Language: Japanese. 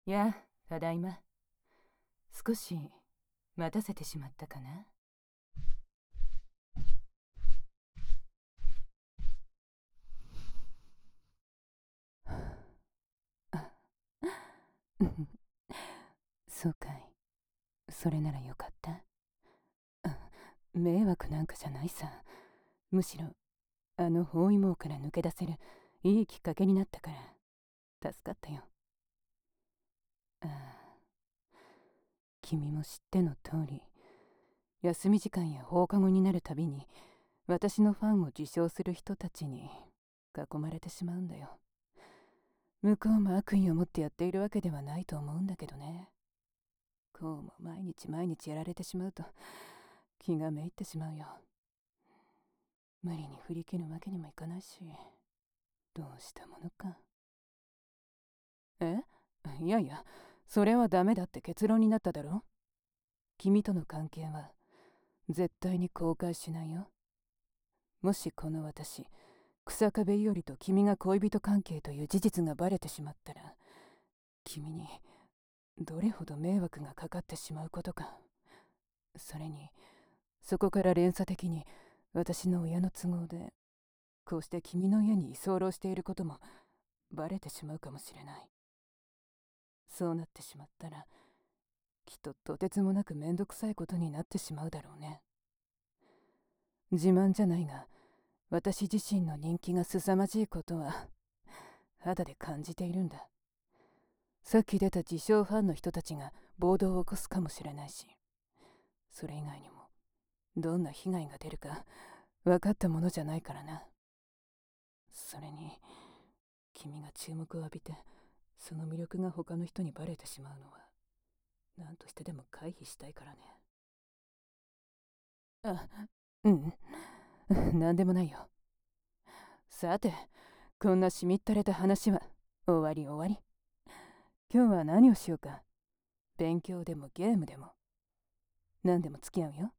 や、ただいま。少し待たせてしまったかな。そうかい。それならよかった。迷惑なんかじゃないさ。むしろあの包囲網から抜け出せるいいきっかけになったから助かったよ。君も知っての通り、休み時間や放課後になるたびに私のファンを自称する人たちに囲まれてしまうんだよ。向こうも悪意を持ってやっているわけではないと思うんだけどね。こうも毎日毎日やられてしまうと気がめいってしまうよ。無理に振り切るわけにもいかないし、どうしたものか。いやいや、それはダメだって結論になっただろ。君との関係は絶対に公開しないよ。もしこの私、草壁伊織と君が恋人関係という事実がバレてしまったら、君にどれほど迷惑がかかってしまうことか。それにそこから連鎖的に私の親の都合でこうして君の家に居候していることもバレてしまうかもしれない。そうなってしまったらきっととてつもなくめんどくさいことになってしまうだろうね。自慢じゃないが、私自身の人気が凄まじいことは肌で感じているんだ。さっき出た自称ファンの人たちが暴動を起こすかもしれないし、それ以外にもどんな被害が出るか分かったものじゃないからな。それに君が注目を浴びてその魅力が他の人にバレてしまうのは何としてでも回避したいからね。うん、なんでもないよ。さて、こんなしみったれた話は終わり終わり。今日は何をしようか。勉強でもゲームでも何でも付き合うよ。